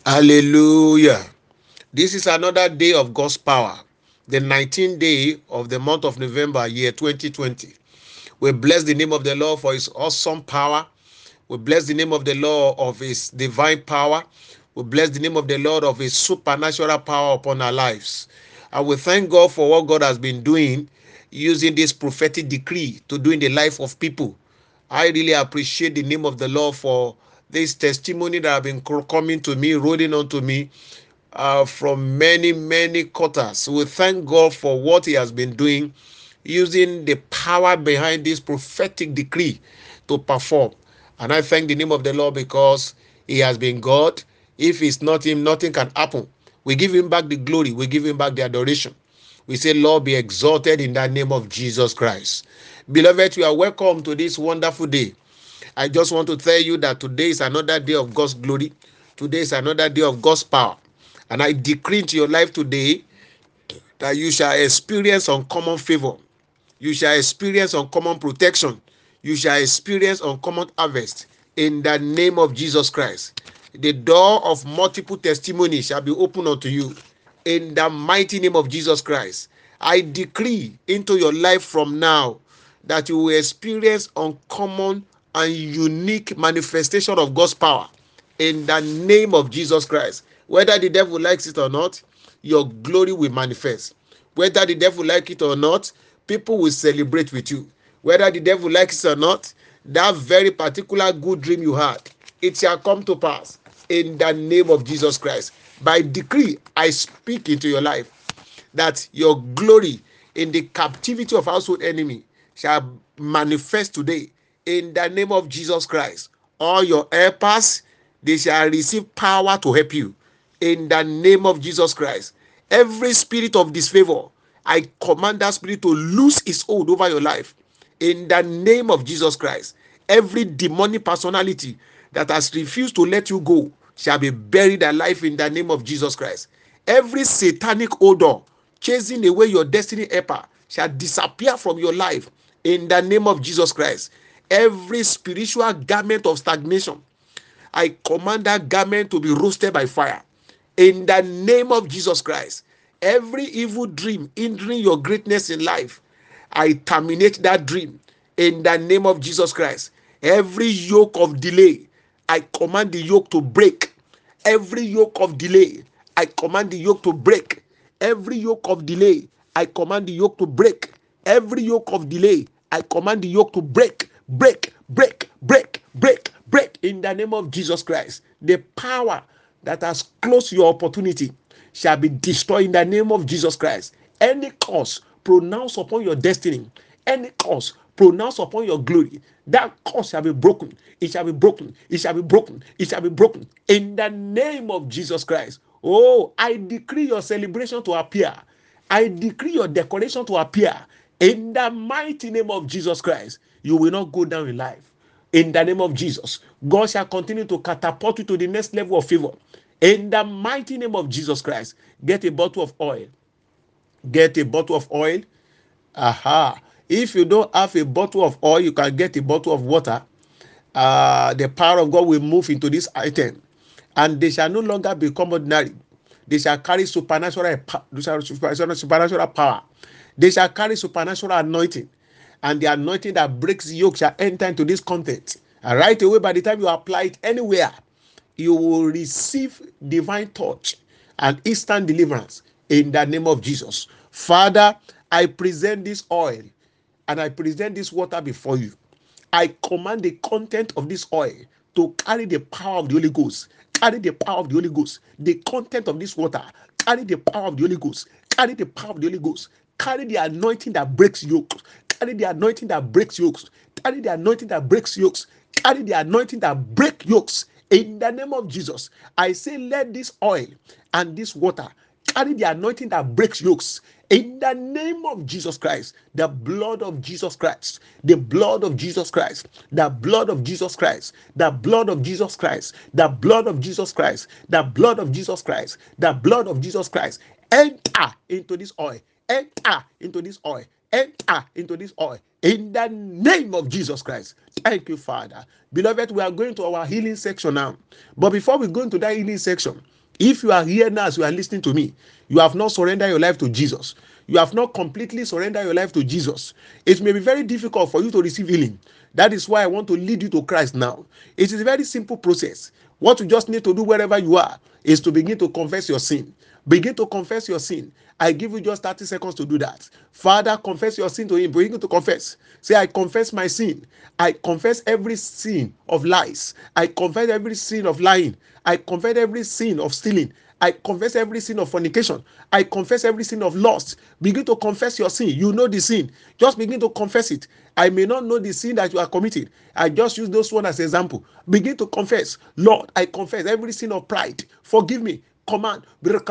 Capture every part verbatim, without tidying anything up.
Hallelujah. This is another day of God's power, the nineteenth day of the month of November, year twenty twenty. We bless the name of the Lord for his awesome power. We bless the name of the Lord of his divine power. We bless the name of the Lord of his supernatural power upon our lives. And we thank God for what God has been doing using this prophetic decree to do in the life of people. I really appreciate the name of the Lord for this testimony that have been coming to me, rolling onto me uh, from many, many quarters. We thank God for what he has been doing using the power behind this prophetic decree to perform. And I thank the name of the Lord because he has been God. If it's not him, nothing can happen. We give him back the glory. We give him back the adoration. We say, Lord, be exalted in the name of Jesus Christ. Beloved, you are welcome to this wonderful day. I just want to tell you that today is another day of God's glory. Today is another day of God's power. And I decree into your life today that you shall experience uncommon favor. You shall experience uncommon protection. You shall experience uncommon harvest in the name of Jesus Christ. The door of multiple testimony shall be opened unto you in the mighty name of Jesus Christ. I decree into your life from now that you will experience uncommon and unique manifestation of God's power in the name of Jesus Christ. Whether the devil likes it or not, your glory will manifest. Whether the devil likes it or not, people will celebrate with you. Whether the devil likes it or not, that very particular good dream you had, it shall come to pass in the name of Jesus Christ. By decree, I speak into your life that your glory in the captivity of household enemy shall manifest today in the name of Jesus Christ. All your helpers, they shall receive power to help you in the name of Jesus Christ. Every spirit of disfavor, I command that spirit to lose its hold over your life in the name of Jesus Christ. Every demonic personality that has refused to let you go shall be buried alive in the name of Jesus Christ. Every satanic odor chasing away your destiny helper shall disappear from your life in the name of Jesus Christ. Every spiritual garment of stagnation, I command that garment to be roasted by fire in the name of Jesus Christ. Every evil dream hindering your greatness in life, I terminate that dream in the name of Jesus Christ. Every yoke of delay, I command the yoke to break. Every yoke of delay, I command the yoke to break. Every yoke of delay, I command the yoke to break. Every yoke of delay, I command the yoke to break, break, break, break, break, break in the name of Jesus Christ. The power that has closed your opportunity shall be destroyed in the name of Jesus Christ. Any curse pronounced upon your destiny, any curse pronounced upon your glory, that curse shall be broken. It shall be broken. It shall be broken. It shall be broken in the name of Jesus Christ. Oh, I decree your celebration to appear. I decree your decoration to appear in the mighty name of Jesus Christ. You will not go down in life. In the name of Jesus, God shall continue to catapult you to the next level of favor. In the mighty name of Jesus Christ, get a bottle of oil. Get a bottle of oil. Aha. If you don't have a bottle of oil, you can get a bottle of water. Uh, the power of God will move into this item, and they shall no longer become ordinary. They shall carry supernatural, supernatural power. They shall carry supernatural anointing, and the anointing that breaks the yoke shall enter into this content. And right away, by the time you apply it anywhere, you will receive divine touch and instant deliverance in the name of Jesus. Father, I present this oil and I present this water before you. I command the content of this oil to carry the power of the Holy Ghost. Carry the power of the Holy Ghost. The content of this water, carry the power of the Holy Ghost. Carry the power of the Holy Ghost. Carry the anointing that breaks yokes. Carry the anointing that breaks yokes. Carry the anointing that breaks yokes. Carry the anointing that breaks yokes. In the name of Jesus, I say, let this oil and this water carry the anointing that breaks yokes. In the name of Jesus Christ, the blood of Jesus Christ, the blood of Jesus Christ, the blood of Jesus Christ, the blood of Jesus Christ, the blood of Jesus Christ, the blood of Jesus Christ, the blood of Jesus Christ, enter into this oil, enter into this oil, enter into this oil, In the name of Jesus Christ. Thank you, Father. Beloved, we are going to our healing section now. But before we go into that healing section, if you are here now as you are listening to me, you have not surrendered your life to Jesus. You have not completely surrendered your life to Jesus. It may be very difficult for you to receive healing. That is why I want to lead you to Christ now. It is a very simple process. What you just need to do wherever you are is to begin to confess your sin. Begin to confess your sin. I give you just thirty seconds to do that. Father, confess your sin to him. Begin to confess. Say, I confess my sin. I confess every sin of lies. I confess every sin of lying. I confess every sin of stealing. I confess every sin of fornication. I confess every sin of lust. Begin to confess your sin. You know the sin. Just begin to confess it. I may not know the sin that you are committing. I just use those one as an example. Begin to confess. Lord, I confess every sin of pride. Forgive me. Command.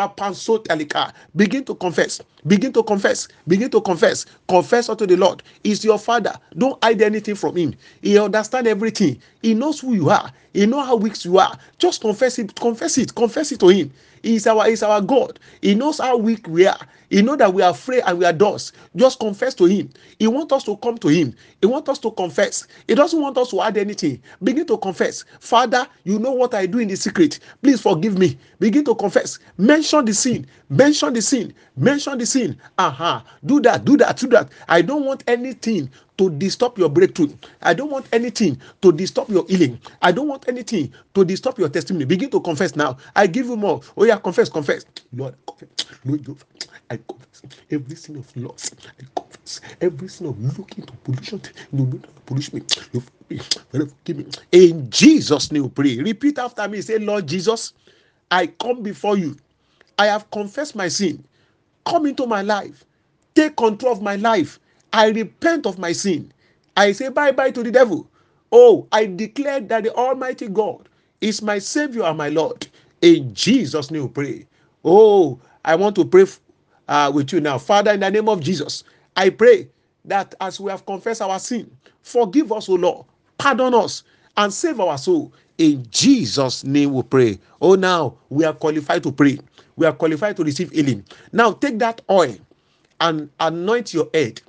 Begin to confess. Begin to confess. Begin to confess. Confess unto the Lord. He's your Father. Don't hide anything from him. He understands everything. He knows who you are. He knows how weak you are. Just confess it. Confess it. Confess it to him. He is our, he is our God. He knows how weak we are. He knows that we are afraid and we are dust. Just confess to him. He wants us to come to him. He wants us to confess. He doesn't want us to add anything. Begin to confess. Father, you know what I do in the secret. Please forgive me. Begin to confess. Mention the sin. Mention the sin. Mention the sin. Aha. Do that. Do that. Do that. I don't want anything to disturb your breakthrough. I don't want anything to disturb your healing. I don't want anything to disturb your testimony. Begin to confess now. I give you more. Oh yeah, confess, confess. Lord, I confess. Lord, I confess every sin of loss. I confess every sin of looking to pollution. No, no, no, pollution me. Forgive me. In Jesus' name, we pray. Repeat after me. Say, Lord Jesus, I come before you. I have confessed my sin. Come into my life. Take control of my life. I repent of my sin. I say bye-bye to the devil. Oh, I declare that the Almighty God is my Savior and my Lord. In Jesus' name we pray. Oh, I want to pray uh, with you now. Father, in the name of Jesus, I pray that as we have confessed our sin, forgive us, O Lord. Pardon us and save our soul. In Jesus' name we pray. Oh, now we are qualified to pray. We are qualified to receive healing. Now take that oil and anoint your head.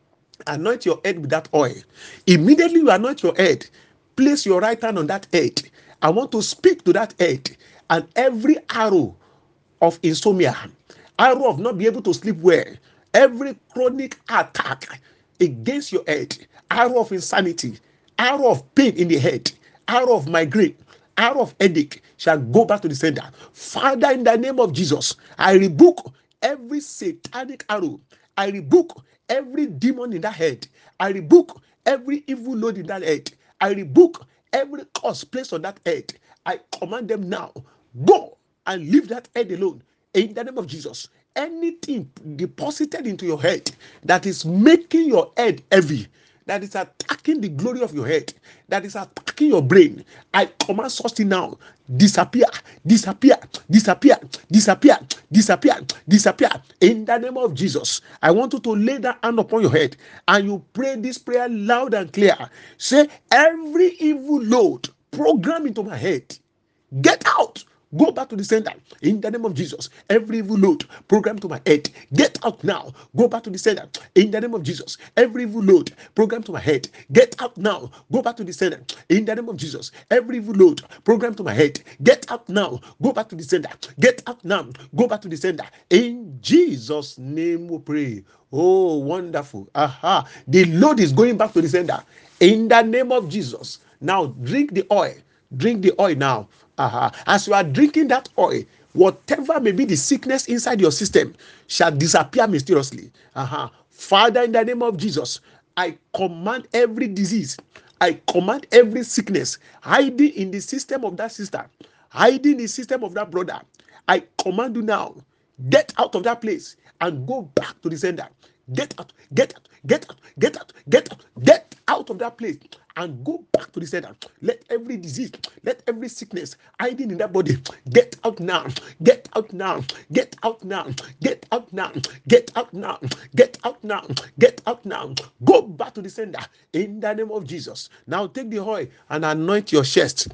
Anoint your head with that oil. Immediately you anoint your head. Place your right hand on that head. I want to speak to that head. And every arrow of insomnia, arrow of not being able to sleep well, every chronic attack against your head, arrow of insanity, arrow of pain in the head, arrow of migraine, arrow of headache shall go back to the sender. Father, in the name of Jesus, I rebuke every satanic arrow. I rebuke every demon in that head. I rebuke every evil load in that head. I rebuke every curse placed on that head. I command them now, go and leave that head alone. In the name of Jesus, anything deposited into your head that is making your head heavy, that is attacking the glory of your head, that is attacking your brain, I command such thing now. Disappear, disappear, disappear, disappear, disappear, disappear. In the name of Jesus, I want you to lay that hand upon your head and you pray this prayer loud and clear. Say, every evil load programmed into my head, get out. Go back to the center in the name of Jesus. Every evil load programmed to my head, get out now. Go back to the center in the name of Jesus. Every evil load programmed to my head, get out now. Go back to the center in the name of Jesus. Every evil load programmed to my head, get out now. Go back to the center. Get out now. Go back to the center. In Jesus' name we pray. Oh, wonderful. Aha. The load is going back to the center in the name of Jesus. Now drink the oil. Drink the oil now. Uh-huh. As you are drinking that oil, whatever may be the sickness inside your system shall disappear mysteriously. Uh-huh. Father, in the name of Jesus, I command every disease, I command every sickness hiding in the system of that sister, hiding in the system of that brother. I command you now, get out of that place and go back to the sender. Get out, get out, get out, get out, get out, get out of that place and go back to the center. Let every disease, let every sickness hiding in that body get out now, get out now, get out now, get out now, get out now, get out now, get out now. Go back to the center in the name of Jesus. Now take the oil and anoint your chest.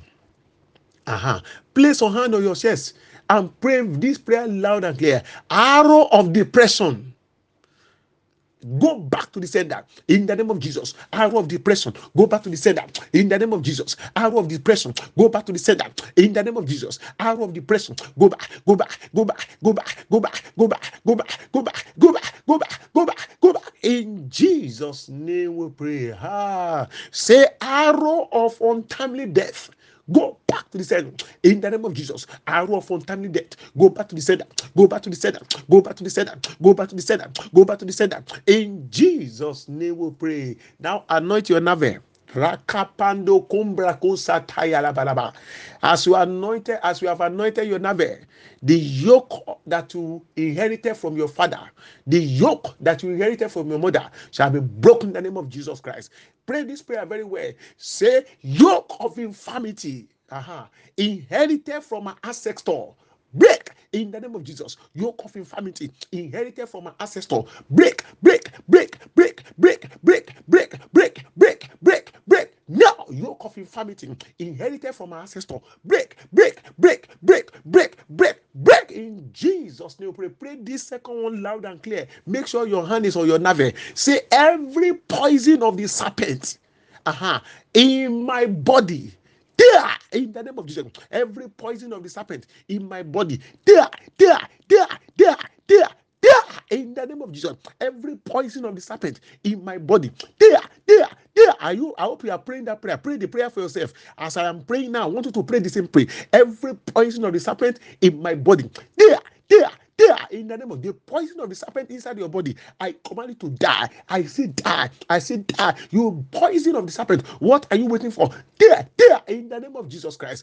Uh-huh. Place your hand on your chest and pray this prayer loud and clear. Arrow of depression, Go back to the sender in the name of Jesus. Arrow of depression, go back to the sender in the name of Jesus. Arrow of depression, go back to the sender in the name of Jesus. Arrow of depression, go back, go back, go back, go back, go back, go back, go back, go back, go back, go back, go back, go back. In Jesus' name we pray. Ah, say arrow of untimely death. Go back to the sender in the name of Jesus. Arrow of untimely death. Go back to the sender. Go back to the sender. Go back to the sender. Go back to the sender. Go back to the sender. In Jesus' name we pray. Now anoint your navel. Rakapando kumbra kusataya labalaba. As you anointed, as you have anointed your navel, the yoke that you inherited from your father, the yoke that you inherited from your mother, shall be broken in the name of Jesus Christ. Pray this prayer very well. Say, yoke of infirmity, uh-huh, inherited from my ancestor, break in the name of Jesus. Yoke of infirmity inherited from my ancestor, break, break, break, break, break, break, break, break, break, break, break. Now, yoke of infirmity inherited from my ancestor, break, break, break, break, break, break, break in Jesus' name. Pray, pray this second one loud and clear. Make sure your hand is on your navel. Say, every poison of the serpent, uh-huh, in my body, there, in the name of Jesus, every poison of the serpent in my body, there, there, there, there, there, there, in the name of Jesus, every poison of the serpent in my body, there, there, there. Are you? I hope you are praying that prayer. Pray the prayer for yourself. As I am praying now, I want you to pray the same prayer. Every poison of the serpent in my body, there, there, there, in the name of the poison of the serpent inside your body, I command you to die. I say die. I say die. You poison of the serpent. What are you waiting for? There, there, in the name of Jesus Christ.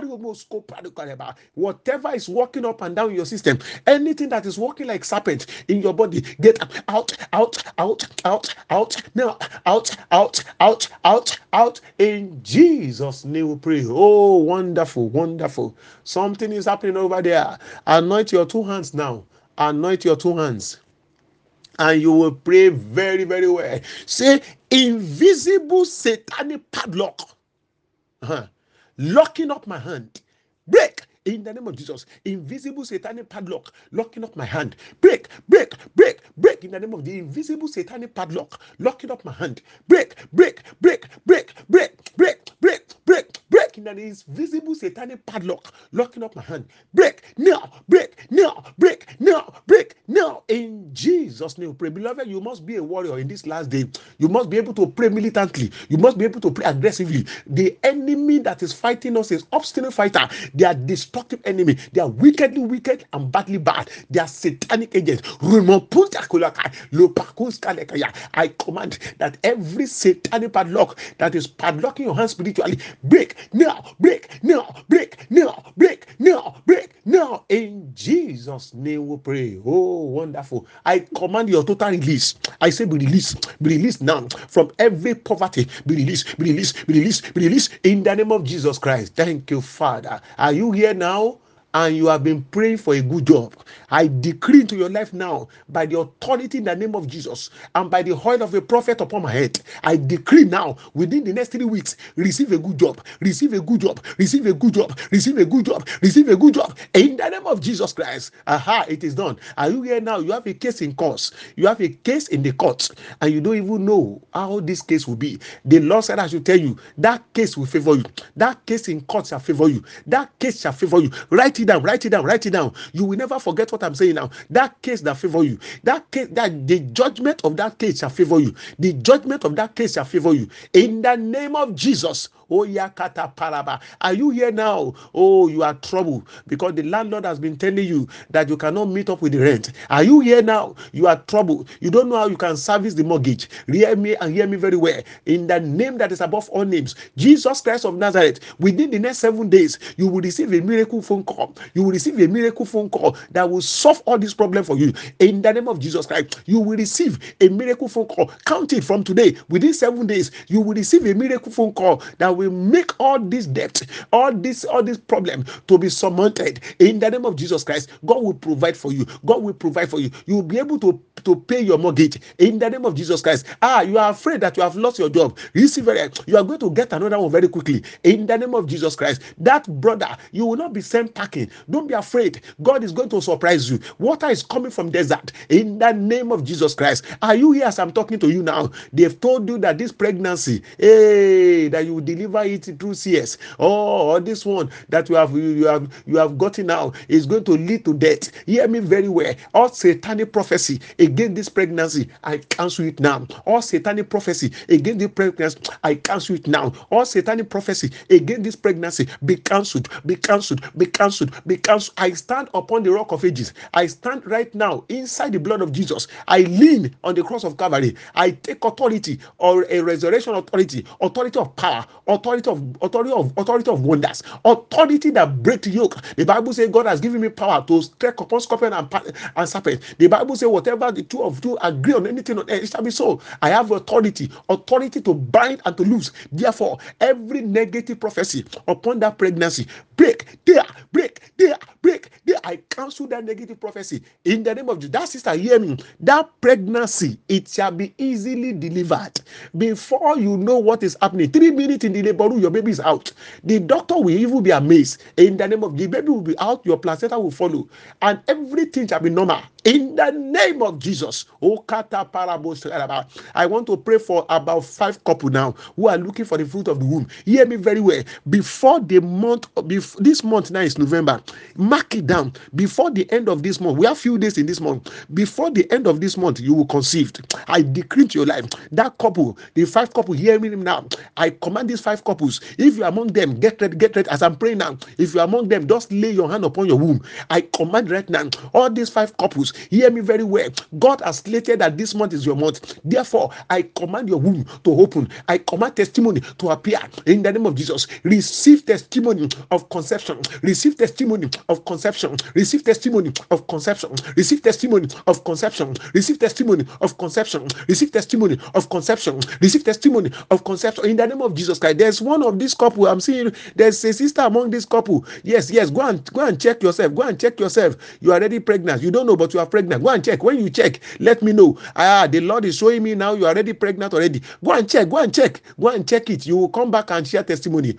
Whatever is walking up and down in your system, anything that is walking like serpent in your body, get out, out, out, out, out, now, out, out, out, out, out. In Jesus' name we pray. Oh, wonderful, wonderful. Something is happening over there. Anoint your two hands now. Anoint your two hands. And you will pray very, very well. Say, invisible satanic padlock, uh-huh, locking up my hand, break in the name of Jesus. Invisible satanic padlock locking up my hand, break, break, break, break in the name of the invisible satanic padlock locking up my hand, break, break, break, break, break, break, break, break, break in the invisible satanic padlock locking up my hand, break now, break now, break now, break now. In Jesus' name, pray, beloved. You must be a warrior in this last day. You must be able to pray militantly. You must be able to pray aggressively. The enemy that is fighting us is obstinate fighter. They are destructive enemy. They are wickedly wicked and badly bad. They are satanic agents. I command that every satanic padlock that is padlocking your hands spiritually, break now, break now, break now, break now, break now. In Jesus' name we pray. Oh, wonderful. I command your total release. I say be released. Be released now from every poverty. Be released, be released, be released, be released in the name of Jesus Christ. Thank you, Father. Are you here now? And you have been praying for a good job. I decree into your life now, by the authority in the name of Jesus and by the oil of a prophet upon my head, I decree now, within the next three weeks, receive a good job, receive a good job, receive a good job, receive a good job, receive a good job in the name of Jesus Christ. Aha, it is done. Are you here now? You have a case in court. You have a case in the court, and you don't even know how this case will be. The Lord said I should tell you that case will favor you. That case in court shall favor you. That case shall favor you. Write it down, write it down, write it down. You will never forget what I'm saying now. That case that favor you, that case, that the judgment of that case shall favor you. The judgment of that case shall favor you. In the name of Jesus. Oh, yakata paraba. Are you here now? Oh, you are troubled because the landlord has been telling you that you cannot meet up with the rent. Are you here now? You are troubled. You don't know how you can service the mortgage. Hear me and hear me very well. In the name that is above all names, Jesus Christ of Nazareth, within the next seven days, you will receive a miracle phone call. You will receive a miracle phone call that will solve all these problems for you. In the name of Jesus Christ, you will receive a miracle phone call. Count it from today. Within seven days, you will receive a miracle phone call that will will make all this debt, all this, all this problem to be surmounted in the name of Jesus Christ. God will provide for you. God will provide for you. You will be able to, to pay your mortgage in the name of Jesus Christ. Ah, you are afraid that you have lost your job. Receive it. You are going to get another one very quickly in the name of Jesus Christ. That brother, you will not be sent packing. Don't be afraid. God is going to surprise you. Water is coming from desert in the name of Jesus Christ. Are you here as I'm talking to you now? They've told you that this pregnancy, hey, that you will deliver it through C S. Oh, or this one that you have you have you have gotten now is going to lead to death. Hear me very well. All satanic prophecy against this pregnancy, I cancel it now. All satanic prophecy against this pregnancy, I cancel it now. All satanic prophecy against this pregnancy, be cancelled, be cancelled, be cancelled, be cancelled. I stand upon the rock of ages. I stand right now inside the blood of Jesus. I lean on the cross of Calvary. I take authority, or a resurrection authority, authority of power, authority of authority of authority of wonders, authority that breaks yoke. The Bible says God has given me power to strike upon scorpion and, and serpent. The Bible says whatever the two of you agree on anything on earth, it shall be so. I have authority, authority to bind and to loose. Therefore, every negative prophecy upon that pregnancy, break there, break there, break there. I cancel that negative prophecy in the name of Jesus. That sister, hear me. That pregnancy, it shall be easily delivered. Before you know what is happening, three minutes in the labor room, your baby is out. The doctor will even be amazed. In the name of the baby will be out, your placenta will follow, and everything shall be normal. In the name of Jesus. I want to pray for about five couples now who are looking for the fruit of the womb. Hear me very well. Before the month, before this month now is November, mark it down. Before the end of this month, we have few days in this month. Before the end of this month, you will conceive. I decree to your life, that couple, the five couple, hear me now. I command these five couples. If you are among them, get ready, get ready. As I'm praying now, if you are among them, just lay your hand upon your womb. I command right now, all these five couples, hear me very well. God has stated that this month is your month. Therefore, I command your womb to open. I command testimony to appear in the name of Jesus. Receive testimony of conception. Receive testimony of conception. Receive testimony of conception. Receive testimony of conception. Receive testimony of conception. Receive testimony of conception. Receive testimony of conception in the name of Jesus Christ. There's one of this couple I'm seeing. There's a sister among this couple. Yes, yes. Go and go and check yourself. Go and check yourself. You are already pregnant. You don't know, but you are pregnant. Go and check. When you check, let me know. Ah, the Lord is showing me now you are already pregnant already. Go and check. Go and check. Go and check it. You will come back and share testimony.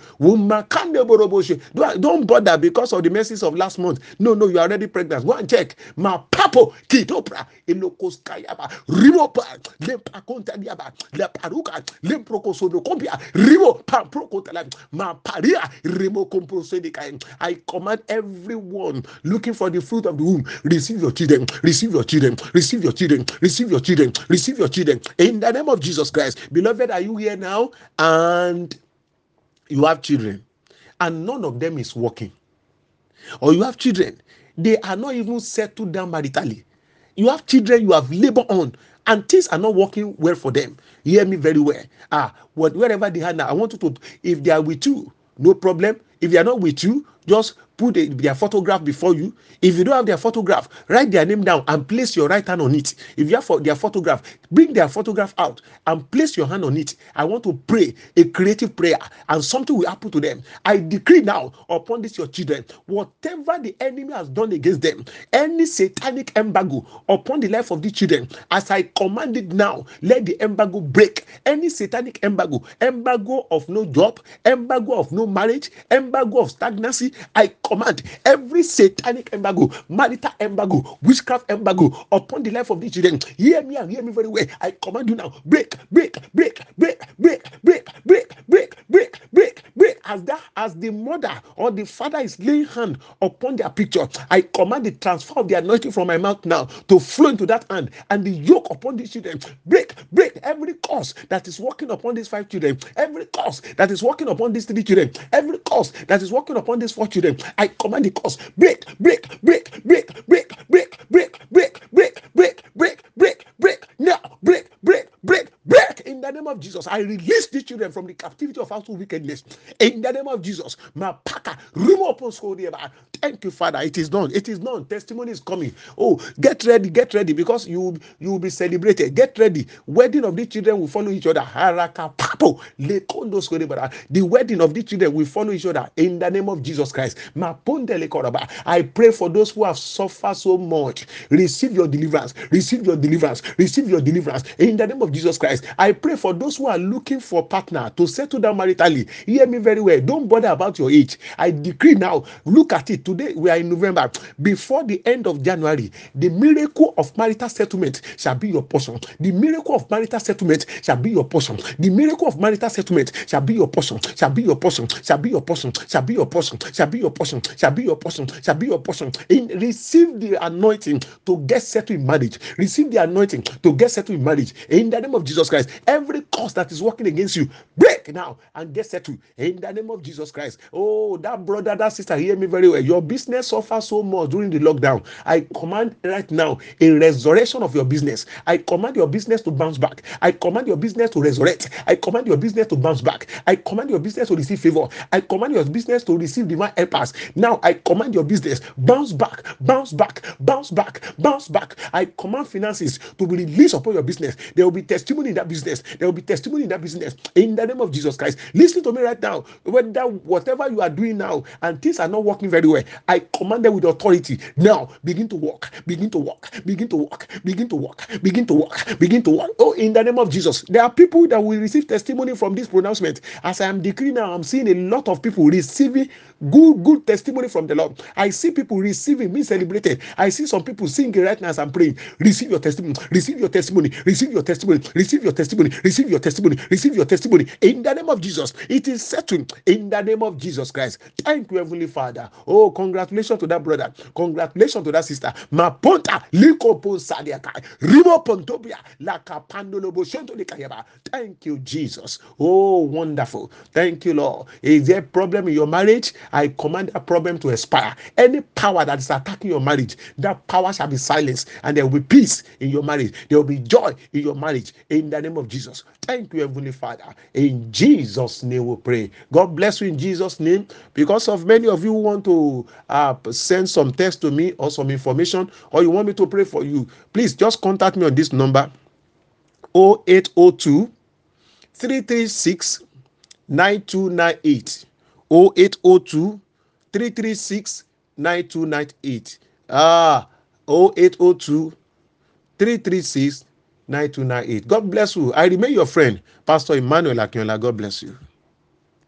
Don't bother because of the messages of last month. No, no, you are already pregnant. Go and check. Ma papo kitopra elokos kayaba rimopa lempa kontadiaba la paruka lemproko sodo kompia rimo pamproko tala ma paria rimo komprosedikai. I command everyone looking for the fruit of the womb, receive your children, receive your children, receive your children, receive your children, receive your children in the name of Jesus Christ. Beloved, are you here now? And you have children and none of them is working, or you have children, they are not even settled down maritally. You have children you have labor on and things are not working well for them. Hear me very well. Ah, what, wherever they are now, I want you to, if they are with you, no problem. If they are not with you, just put a, their photograph before you. If you don't have their photograph, write their name down and place your right hand on it. If you have for their photograph, bring their photograph out and place your hand on it. I want to pray a creative prayer and something will happen to them. I decree now upon this your children, whatever the enemy has done against them, any satanic embargo upon the life of the children, as I command it now, let the embargo break. Any satanic embargo, embargo of no job, embargo of no marriage, embargo of stagnancy, I command every satanic embargo, marital embargo, witchcraft embargo upon the life of the children. Hear me and hear me very well. I command you now, break, break, break, break, break, break, break, break, break, break, break. As that, as the mother or the father is laying hand upon their picture, I command the transfer of the anointing from my mouth now to flow into that hand, and the yoke upon these children, break, break every curse that is working upon these five children, every curse that is working upon these three children, every curse that is working upon these four children. I command the curse, break, break, break, break, break, break, break, break, break, break, break, break, break, now, break, break, break, break in the name of of Jesus, I release these children from the captivity of household wickedness. In the name of Jesus, Mapaka, thank you, Father. It is done. It is done. Testimony is coming. Oh, get ready, get ready, because you you will be celebrated. Get ready. Wedding of these children will follow each other. Haraka papo, lekondo skoribara. The wedding of these children will follow each other in the name of Jesus Christ. Mapondele koraba. I pray for those who have suffered so much. Receive your deliverance. Receive your deliverance. Receive your deliverance in the name of Jesus Christ. I pray for those who are looking for a partner to settle down maritally. Hear me very well. Don't bother about your age. I decree now. Look at it. Today we are in November. Before the end of January, the miracle of marital settlement shall be your portion. The miracle of marital settlement shall be your portion. The miracle of marital settlement shall be your portion. Shall be your portion. Shall be your portion. Shall be your portion. Shall be your portion. Shall be your portion. Shall be your portion. In receive the anointing to get settled in marriage. Receive the anointing to get settled in marriage. In the name of Jesus Christ, every cause that is working against you, break now and get settled. In the name of Jesus Christ. Oh, that brother, that sister, hear me very well. Your business suffers so much during the lockdown. I command right now a resurrection of your business. I command your business to bounce back. I command your business to resurrect. I command your business to bounce back. I command your business to receive favor. I command your business to receive divine helpers. Now I command your business bounce back, bounce back, bounce back, bounce back. I command finances to be released upon your business. There will be testimony in that business. There will be testimony in that business. In the name of Jesus Christ. Listen to me right now. Whether whatever you are doing now and things are not working very well, I command them with authority. Now begin to walk, begin to walk, begin to walk, begin to walk, begin to walk, begin to walk. Oh, in the name of Jesus. There are people that will receive testimony from this pronouncement. As I am decreeing now, I'm seeing a lot of people receiving good, good testimony from the Lord. I see people receiving, being celebrated. I see some people singing right now as I'm praying. Receive your testimony, receive your testimony, receive your testimony, receive your testimony, receive your testimony, receive your testimony. In the name of Jesus, it is settled in the name of Jesus Christ. Thank you, Heavenly Father. Oh, congratulations to that brother. Congratulations to that sister. Maponta, Likopo Sadiakai, Rimo Pontobia, Lakapandolobo Shontolikayaba. Thank you, Jesus. Oh, wonderful. Thank you, Lord. Is there a problem in your marriage? I command that problem to expire. Any power that is attacking your marriage, that power shall be silenced, and there will be peace in your marriage. There will be joy in your marriage. In the name of Jesus. Thank you, Heavenly Father. In Jesus' name we pray. God bless you in Jesus' name. Because of many of you who want to uh, send some text to me or some information, or you want me to pray for you, please just contact me on this number oh eight oh two, three three six, nine two nine eight. oh eight oh two, three three six, nine two nine eight. Ah, oh eight oh two, three three six, nine two nine eight. God bless you. I remain your friend, Pastor Emmanuel Akinola. God bless you.